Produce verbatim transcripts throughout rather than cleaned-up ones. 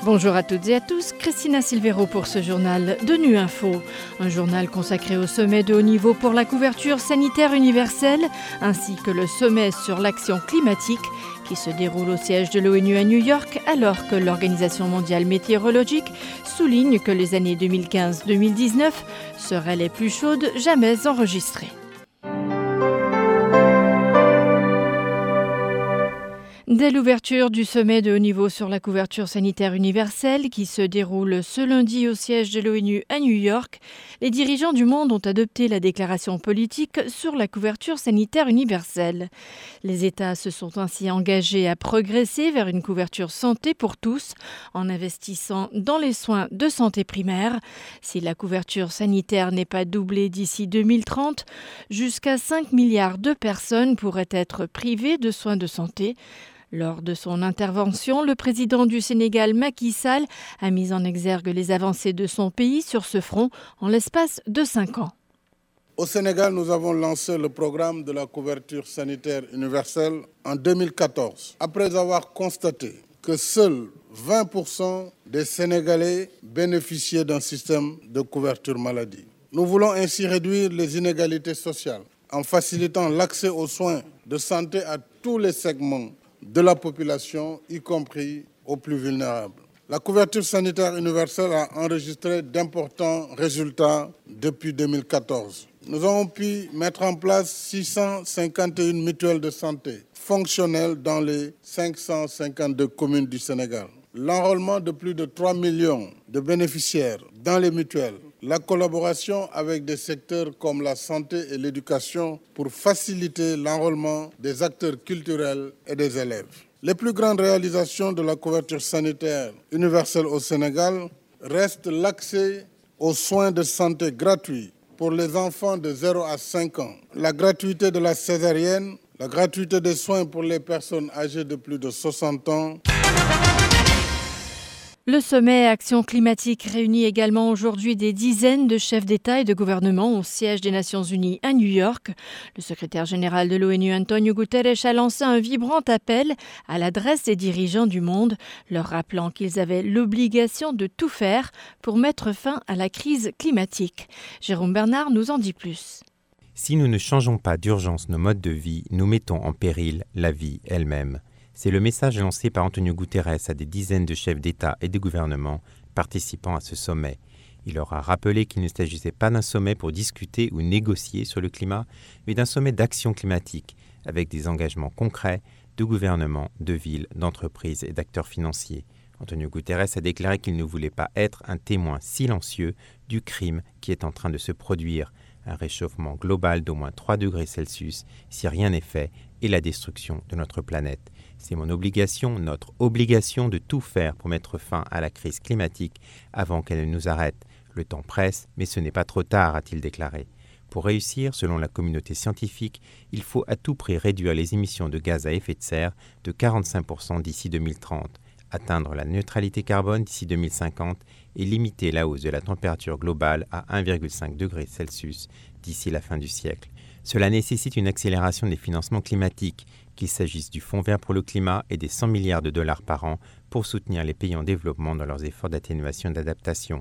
Bonjour à toutes et à tous, Christina Silvero pour ce journal de Nu Info. Un journal consacré au sommet de haut niveau pour la couverture sanitaire universelle, ainsi que le sommet sur l'action climatique qui se déroule au siège de l'ONU à New York, alors que l'Organisation mondiale météorologique souligne que les années deux mille quinze deux mille dix-neuf seraient les plus chaudes jamais enregistrées. Dès l'ouverture du sommet de haut niveau sur la couverture sanitaire universelle qui se déroule ce lundi au siège de l'ONU à New York, les dirigeants du monde ont adopté la déclaration politique sur la couverture sanitaire universelle. Les États se sont ainsi engagés à progresser vers une couverture santé pour tous en investissant dans les soins de santé primaire. Si la couverture sanitaire n'est pas doublée d'ici deux mille trente, jusqu'à cinq milliards de personnes pourraient être privées de soins de santé. Lors de son intervention, le président du Sénégal, Macky Sall, a mis en exergue les avancées de son pays sur ce front en l'espace de cinq ans. Au Sénégal, nous avons lancé le programme de la couverture sanitaire universelle en deux mille quatorze, après avoir constaté que seuls vingt pour cent des Sénégalais bénéficiaient d'un système de couverture maladie. Nous voulons ainsi réduire les inégalités sociales en facilitant l'accès aux soins de santé à tous les segments de la population, y compris aux plus vulnérables. La couverture sanitaire universelle a enregistré d'importants résultats depuis deux mille quatorze. Nous avons pu mettre en place six cent cinquante et une mutuelles de santé fonctionnelles dans les cinq cent cinquante-deux communes du Sénégal. L'enrôlement de plus de trois millions de bénéficiaires dans les mutuelles, la collaboration avec des secteurs comme la santé et l'éducation pour faciliter l'enrôlement des acteurs culturels et des élèves. Les plus grandes réalisations de la couverture sanitaire universelle au Sénégal restent l'accès aux soins de santé gratuits pour les enfants de zéro à cinq ans, la gratuité de la césarienne, la gratuité des soins pour les personnes âgées de plus de soixante ans. Le sommet Action climatique réunit également aujourd'hui des dizaines de chefs d'État et de gouvernement au siège des Nations Unies à New York. Le secrétaire général de l'ONU, Antonio Guterres, a lancé un vibrant appel à l'adresse des dirigeants du monde, leur rappelant qu'ils avaient l'obligation de tout faire pour mettre fin à la crise climatique. Jérôme Bernard nous en dit plus. Si nous ne changeons pas d'urgence nos modes de vie, nous mettons en péril la vie elle-même. C'est le message lancé par Antonio Guterres à des dizaines de chefs d'État et de gouvernement participant à ce sommet. Il leur a rappelé qu'il ne s'agissait pas d'un sommet pour discuter ou négocier sur le climat, mais d'un sommet d'action climatique, avec des engagements concrets de gouvernements, de villes, d'entreprises et d'acteurs financiers. Antonio Guterres a déclaré qu'il ne voulait pas être un témoin silencieux du crime qui est en train de se produire, un réchauffement global d'au moins trois degrés Celsius si rien n'est fait et la destruction de notre planète. C'est mon obligation, notre obligation de tout faire pour mettre fin à la crise climatique avant qu'elle ne nous arrête. Le temps presse, mais ce n'est pas trop tard, a-t-il déclaré. Pour réussir, selon la communauté scientifique, il faut à tout prix réduire les émissions de gaz à effet de serre de quarante-cinq pour cent d'ici deux mille trente, atteindre la neutralité carbone d'ici deux mille cinquante et limiter la hausse de la température globale à un virgule cinq degré Celsius d'ici la fin du siècle. Cela nécessite une accélération des financements climatiques, qu'il s'agisse du Fonds vert pour le climat et des cent milliards de dollars par an pour soutenir les pays en développement dans leurs efforts d'atténuation et d'adaptation.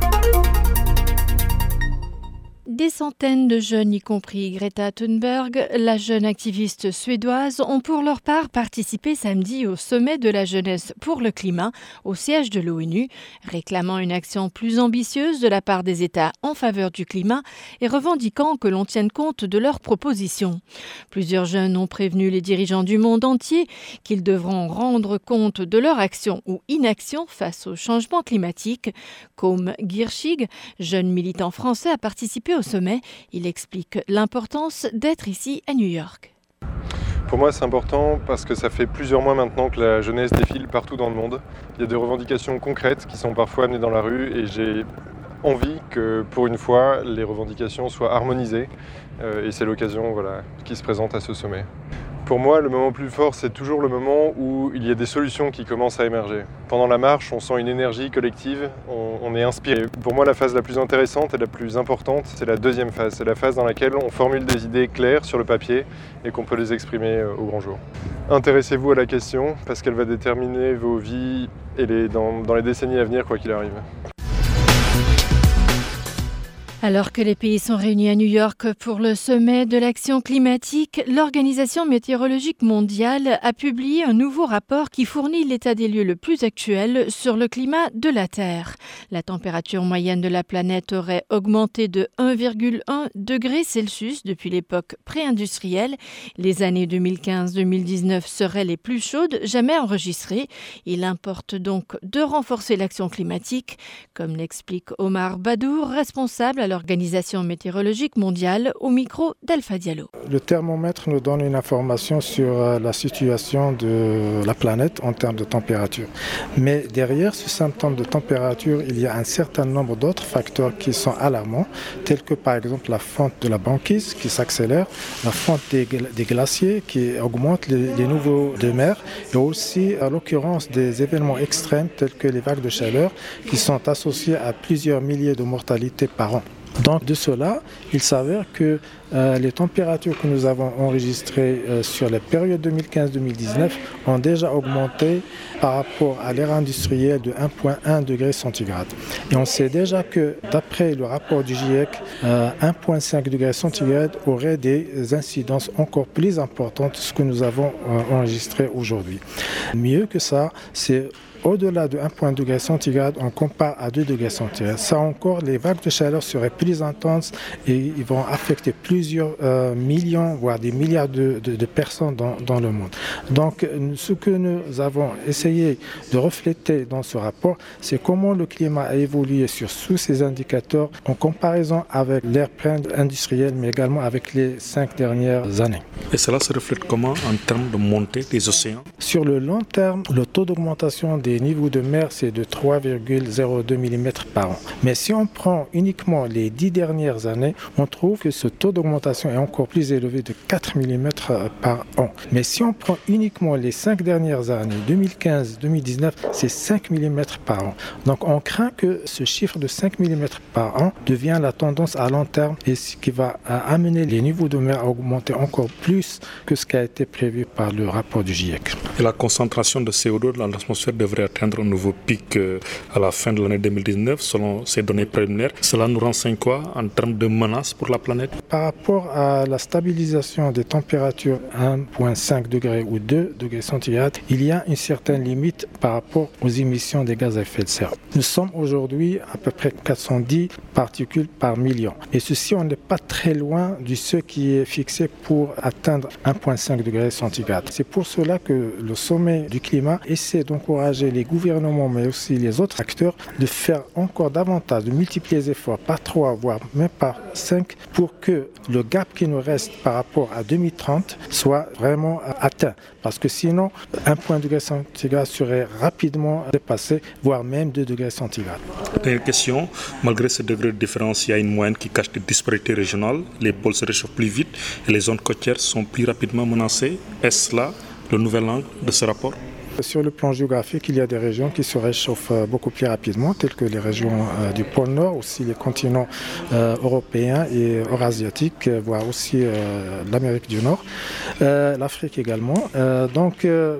Des centaines de jeunes, y compris Greta Thunberg, la jeune activiste suédoise, ont pour leur part participé samedi au sommet de la jeunesse pour le climat au siège de l'ONU, réclamant une action plus ambitieuse de la part des États en faveur du climat et revendiquant que l'on tienne compte de leurs propositions. Plusieurs jeunes ont prévenu les dirigeants du monde entier qu'ils devront rendre compte de leur action ou inaction face au changement climatique. Comme Girschig, jeune militant français, a participé au sommet. Il explique l'importance d'être ici à New York. Pour moi, c'est important parce que ça fait plusieurs mois maintenant que la jeunesse défile partout dans le monde. Il y a des revendications concrètes qui sont parfois amenées dans la rue et j'ai envie que, pour une fois, les revendications soient harmonisées. Euh, et c'est l'occasion voilà, qui se présente à ce sommet. Pour moi, le moment le plus fort, c'est toujours le moment où il y a des solutions qui commencent à émerger. Pendant la marche, on sent une énergie collective, on, on est inspiré. Pour moi, la phase la plus intéressante et la plus importante, c'est la deuxième phase. C'est la phase dans laquelle on formule des idées claires sur le papier et qu'on peut les exprimer au grand jour. Intéressez-vous à la question parce qu'elle va déterminer vos vies et les, dans, dans les décennies à venir, quoi qu'il arrive. Alors que les pays sont réunis à New York pour le sommet de l'action climatique, l'Organisation météorologique mondiale a publié un nouveau rapport qui fournit l'état des lieux le plus actuel sur le climat de la Terre. La température moyenne de la planète aurait augmenté de un virgule un degré Celsius depuis l'époque pré-industrielle. Les années deux mille quinze deux mille dix-neuf seraient les plus chaudes jamais enregistrées. Il importe donc de renforcer l'action climatique, comme l'explique Omar Badour, responsable à l'Organisation météorologique mondiale, au micro d'Alpha Diallo. Le thermomètre nous donne une information sur la situation de la planète en termes de température. Mais derrière ce symptôme de température, il y a un certain nombre d'autres facteurs qui sont alarmants, tels que par exemple la fonte de la banquise qui s'accélère, la fonte des, gla- des glaciers qui augmente, les, les niveaux de mer et aussi à l'occurrence des événements extrêmes tels que les vagues de chaleur qui sont associés à plusieurs milliers de mortalités par an. Donc de cela, il s'avère que euh, les températures que nous avons enregistrées euh, sur la période deux mille quinze deux mille dix-neuf ont déjà augmenté par rapport à l'ère industrielle de un virgule un degré centigrade. Et on sait déjà que d'après le rapport du GIEC, euh, un virgule cinq degré centigrade aurait des incidences encore plus importantes que ce que nous avons euh, enregistré aujourd'hui. Mieux que ça, c'est au-delà de un virgule un degré centigrade, on compare à deux degrés centigrades. Ça encore, les vagues de chaleur seraient plus intenses et ils vont affecter plusieurs euh, millions, voire des milliards de, de, de personnes dans, dans le monde. Donc, ce que nous avons essayé de refléter dans ce rapport, c'est comment le climat a évolué sur tous ces indicateurs en comparaison avec l'ère pré-industrielle, mais également avec les cinq dernières années. Et cela se reflète comment en termes de montée des océans? Sur le long terme, le taux d'augmentation des niveaux de mer, c'est de trois virgule zéro deux millimètres par an. Mais si on prend uniquement les dix dernières années, on trouve que ce taux d'augmentation est encore plus élevé de quatre millimètres par an. Mais si on prend uniquement les cinq dernières années, deux mille quinze deux mille dix-neuf, c'est cinq millimètres par an. Donc on craint que ce chiffre de cinq millimètres par an devienne la tendance à long terme et ce qui va amener les niveaux de mer à augmenter encore plus que ce qui a été prévu par le rapport du GIEC. Et la concentration de C O deux dans l'atmosphère devrait atteindre un nouveau pic à la fin de l'année deux mille dix-neuf, selon ces données préliminaires. Cela nous renseigne quoi en termes de menaces pour la planète? Par rapport à la stabilisation des températures un virgule cinq degrés ou deux degrés centigrades, il y a une certaine limite par rapport aux émissions des gaz à effet de serre. Nous sommes aujourd'hui à peu près quatre cent dix particules par million. Et ceci, on n'est pas très loin du ce qui est fixé pour atteindre un virgule cinq degrés centigrades. C'est pour cela que le sommet du climat essaie d'encourager les gouvernements, mais aussi les autres acteurs, de faire encore davantage, de multiplier les efforts par trois, voire même par cinq, pour que le gap qui nous reste par rapport à deux mille trente soit vraiment atteint. Parce que sinon, un virgule un degré centigrade serait rapidement dépassé, voire même deux degrés centigrades. Dernière question, malgré ce degré de différence, il y a une moyenne qui cache des disparités régionales. Les pôles se réchauffent plus vite et les zones côtières sont plus rapidement menacées. Est-ce là le nouvel angle de ce rapport? Sur le plan géographique, il y a des régions qui se réchauffent beaucoup plus rapidement, telles que les régions euh, du pôle Nord, aussi les continents euh, européens et eurasiatiques, voire aussi euh, l'Amérique du Nord, euh, l'Afrique également. Euh, donc, euh,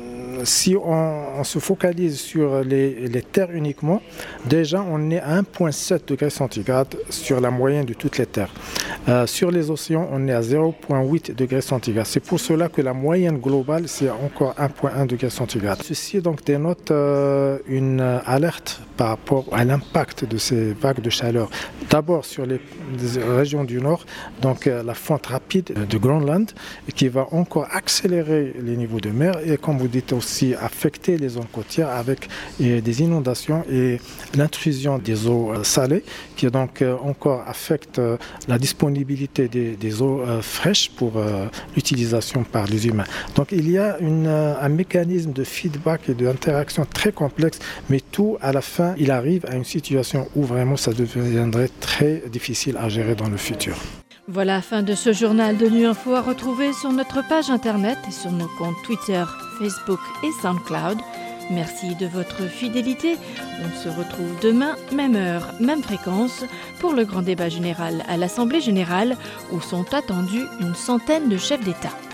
si on, on se focalise sur les, les terres uniquement, déjà on est à un virgule sept degré centigrade sur la moyenne de toutes les terres. Euh, sur les océans, on est à zéro virgule huit degré centigrade. C'est pour cela que la moyenne globale, c'est encore un virgule un degré centigrade. Ceci donc dénote euh, une alerte par rapport à l'impact de ces vagues de chaleur. D'abord sur les, les régions du Nord, donc euh, la fonte rapide de Groenland qui va encore accélérer les niveaux de mer et comme vous dites aussi affecter les zones côtières avec euh, des inondations et l'intrusion des eaux euh, salées qui donc euh, encore affecte euh, la disponibilité des, des eaux euh, fraîches pour euh, l'utilisation par les humains. Donc il y a une, euh, un mécanisme de feedback et d'interaction très complexe, mais tout à la fin il arrive à une situation où vraiment ça deviendrait très difficile à gérer dans le futur. Voilà la fin de ce journal de Nu Info à retrouver sur notre page internet et sur nos comptes Twitter, Facebook et SoundCloud. Merci de votre fidélité. On se retrouve demain, même heure, même fréquence, pour le grand débat général à l'Assemblée générale où sont attendus une centaine de chefs d'État.